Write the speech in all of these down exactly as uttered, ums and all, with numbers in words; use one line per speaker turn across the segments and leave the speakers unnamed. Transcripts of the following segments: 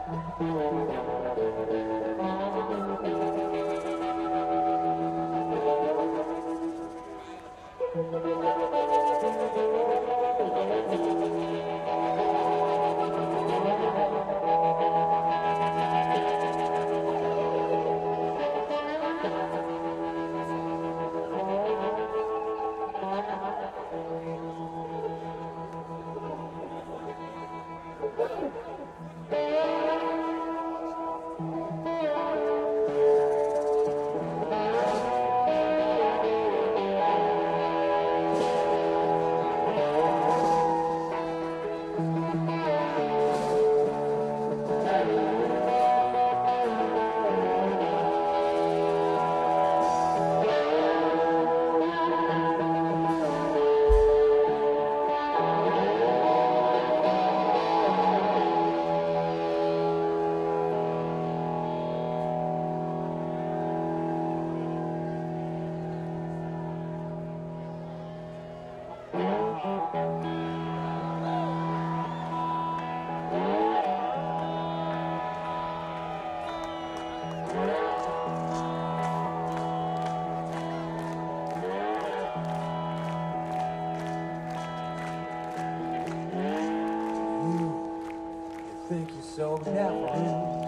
Think you're so careful,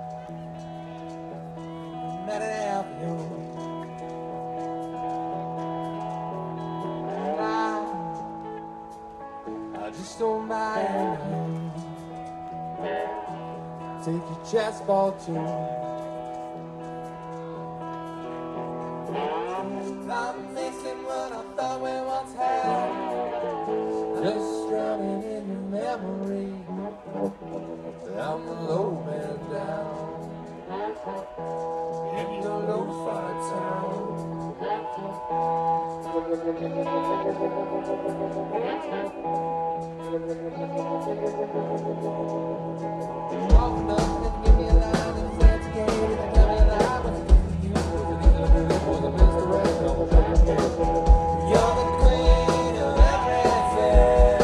let it help you. I, I just don't mind you. Take your chest ball too. I'm missing what I thought we once had, just drowning in your memory. I'm the low man down in the lo-fi town. Walking up and give me a line and say it's gay. They tell me that I was used to you. It was a misdirection. You're the queen of everything.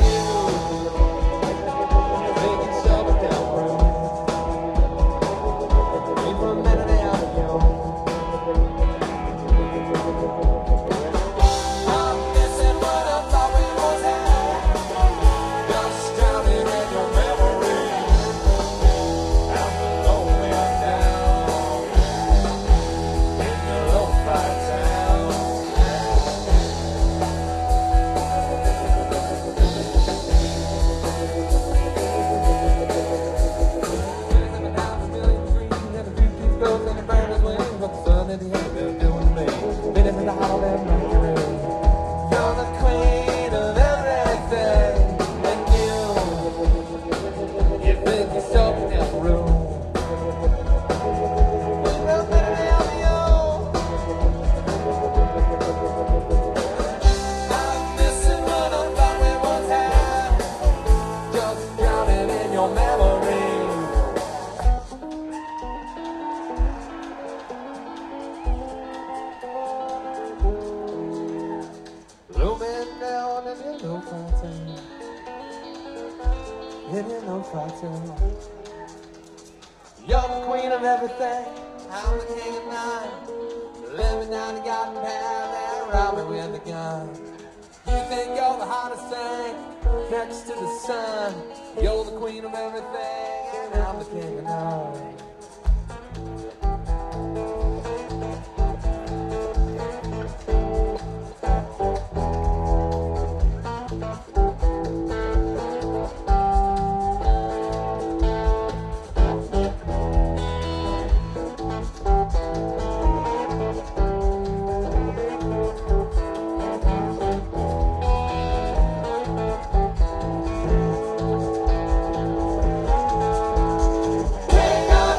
You're the queen of everything, I'm the king of nine. Living down the garden path and rob me with the gun. You think you're the hottest thing next to the sun. You're the queen of everything and I'm the king of nine.
King of